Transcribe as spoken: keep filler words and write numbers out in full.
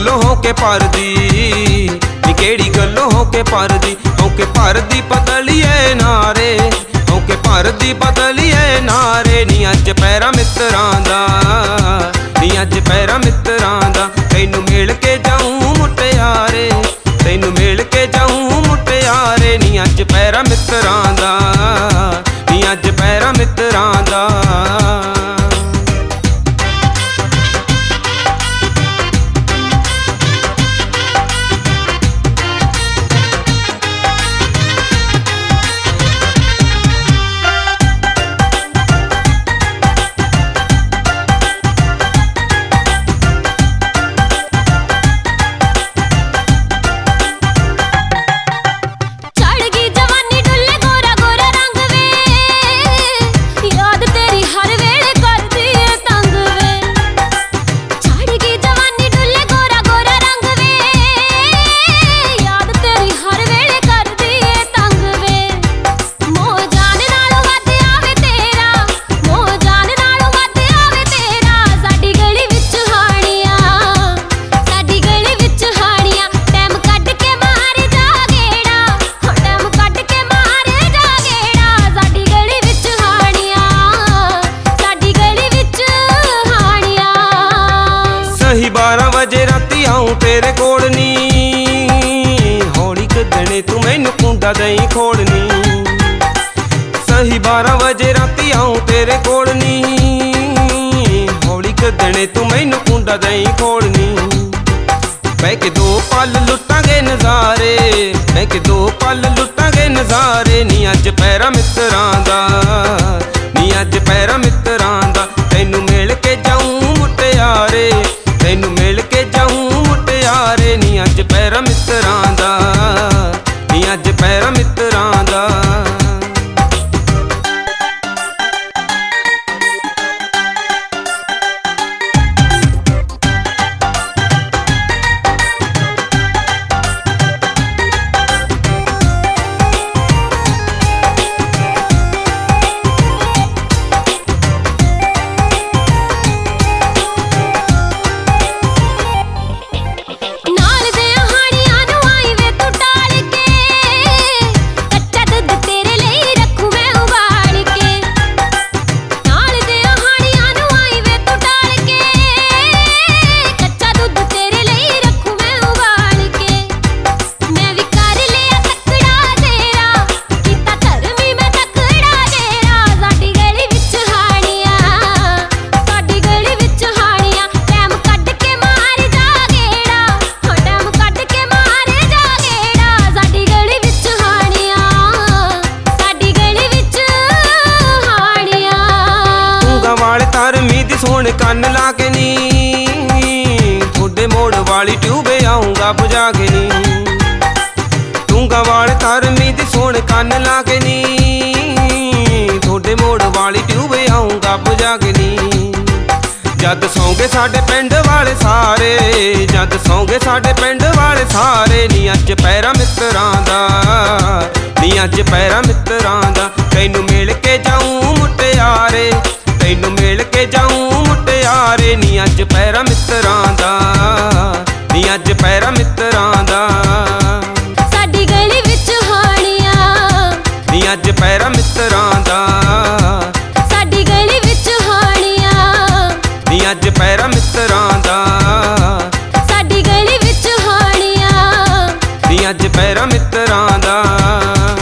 गल्लों हो के परदी, नी केड़ी गल्लों हो के परदी, हो के परदी पतलिए नारे, हो के परदी पतलिए नारे। नी अज पैरा मित्रां दा, नी अज पैरा मित्रां दा, तैनू मिल के जाऊं मुटियारे, तैनू मिल के जाऊं मुटियारे। नी अज पैरा मित्रां दा, नी अज पैरा मित्रां दा। सही बारह बजे राती आऊं तेरे कोल नी, हौली कदने तू मैनू कुंडा दई खोलनी। सही बारह बजे राती आऊं तेरे कोल नी, हौली कदने तू मैनू कुंडा दई खोलनी। बह के दो पल लुटांगे नज़ारे, बह के दो पल लुटांगे नज़ारे। नी अज पैरा मित्रां दा, नी अज पैरा मित्रां दा, तैनू मिल के जाऊं मुटियारे, तैनू मिल के जाऊं मुटियारे। नी अज पैरा मित्रां दा, नी अज पैरा मित्रां दा। सोहने कन्न ला के नी, थोड़े मोड़ वाली ट्यूबे आऊंगा बुझा के नी। टूंगा वाल धर्मी दी सोहने कन्न ला के नी, थोड़े मोड़ वाली ट्यूबे आऊंगा बुझा के नी। जद सौंगे साडे पिंड वाले सारे, जद सौंगे साडे पिंड वाले सारे। नी अज पैरा मित्रां दा, नी अज पैरा मित्रां दा, तैनू मिल के जाऊं मुटियारे, तैनू मिल के जाऊं मुटियारे। नी अज पैरा मित्रां दा, नी अज पैरा मित्रां दा। साडी गली विच हाणियां, नी अज पैरा मित्रां दा, साडी गली विच हाणियां, नी अज पैरा मित्रां दा, साडी गली विच हाणियां, नी अज पैरा मित्रां दा।